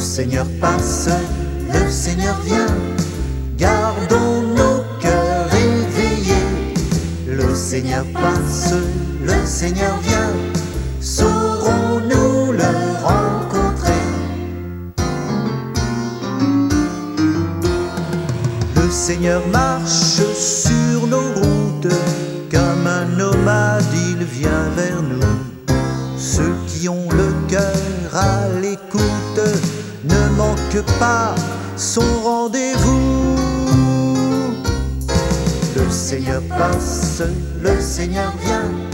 Seigneur passe, le Seigneur vient. Gardons nos cœurs éveillés. Le Seigneur passe, le Seigneur vient. Saurons-nous le rencontrer? Le Seigneur marche sur nos routes. Comme un nomade, il vient vers nous. Ceux qui ont le cœur à l'écoute ne manquent pas son rendez-vous. Le Seigneur passe, le Seigneur vient.